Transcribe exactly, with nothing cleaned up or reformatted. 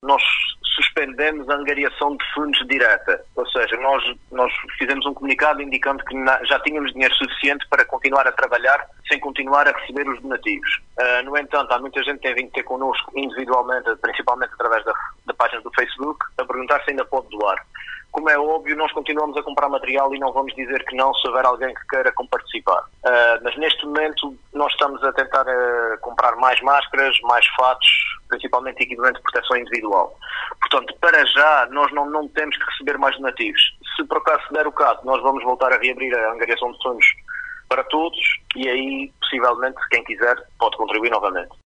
nós suspendemos a angariação de fundos direta, ou seja, nós, nós fizemos um comunicado indicando que na, já tínhamos dinheiro suficiente para continuar a trabalhar sem continuar a receber os donativos. Uh, no entanto, há muita gente que tem vindo ter connosco individualmente, principalmente através da, da página do Facebook, a perguntar se ainda pode doar. Como é óbvio, nós continuamos a comprar material e não vamos dizer que não se houver alguém que queira participar. Uh, mas neste momento nós estamos a tentar uh, comprar mais máscaras, mais fatos, principalmente equipamento de proteção individual. Portanto, para já, nós não, não temos que receber mais donativos. Se por acaso se der o caso, nós vamos voltar a reabrir a angariação de fundos para todos e aí, possivelmente, quem quiser pode contribuir novamente.